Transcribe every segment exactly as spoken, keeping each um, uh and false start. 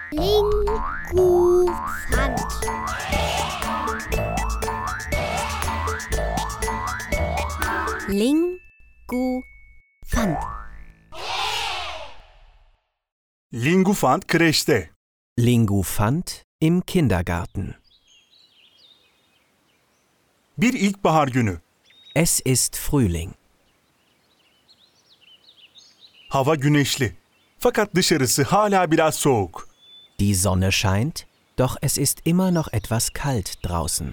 Lingufant. Lingufant. Lingufant kreşte. Lingufant im Kindergarten. Bir ilkbahar günü. Es ist Frühling. Hava güneşli. Fakat dışarısı hala biraz soğuk. Die Sonne scheint, doch es ist immer noch etwas kalt draußen.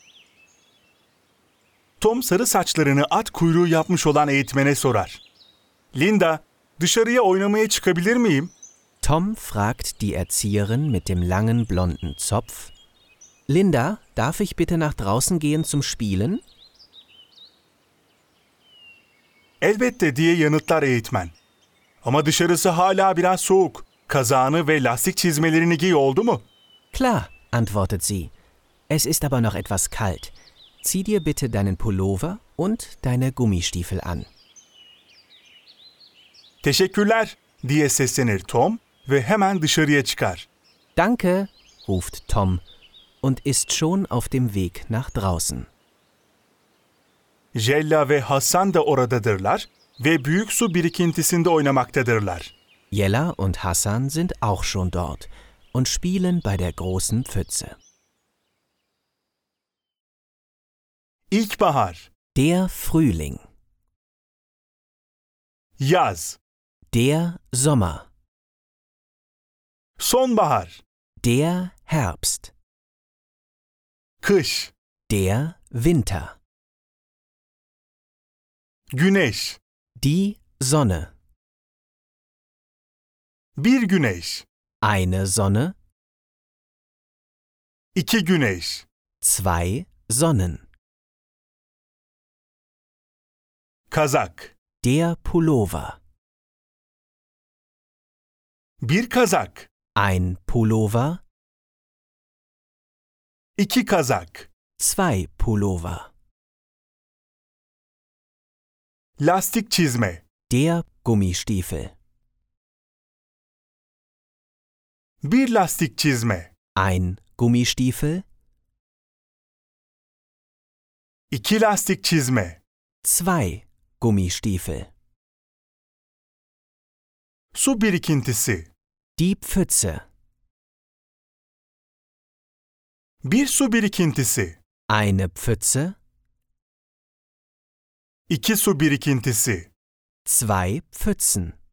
Tom sarı saçlarını at kuyruğu yapmış olan eğitmene sorar. Linda, dışarıya oynamaya çıkabilir miyim? Tom fragt die Erzieherin mit dem langen blonden Zopf: Linda, darf ich bitte nach draußen gehen zum Spielen? Elbette diye yanıtlar eğitmen. Ama dışarısı hala biraz soğuk. Kazağını ve lastik çizmelerini giy, oldu mu? Klar, antwortet sie. Es ist aber noch etwas kalt. Zieh dir bitte deinen Pullover und deine Gummistiefel an. Teşekkürler diye seslenir Tom ve hemen dışarıya çıkar. Danke, ruft Tom und ist schon auf dem Weg nach draußen. Jella ve Hasan da oradadırlar ve büyük su birikintisinde oynamaktadırlar. Jella und Hassan sind auch schon dort und spielen bei der großen Pfütze. İlkbahar, Der Frühling. yaz, Der Sommer. sonbahar, Der Herbst. kış, Der Winter. güneş, Die Sonne. bir güneş, Eine Sonne, iki güneş, zwei Sonnen. kazak, Der Pullover. bir kazak, Ein Pullover, iki kazak, zwei Pullover. lastik çizme, Der Gummistiefel. bir lastik çizme, Ein Gummistiefel, iki lastik çizme, zwei Gummistiefel. su birikintisi, Die Pfütze. bir su birikintisi, Eine Pfütze, iki su birikintisi, zwei Pfützen.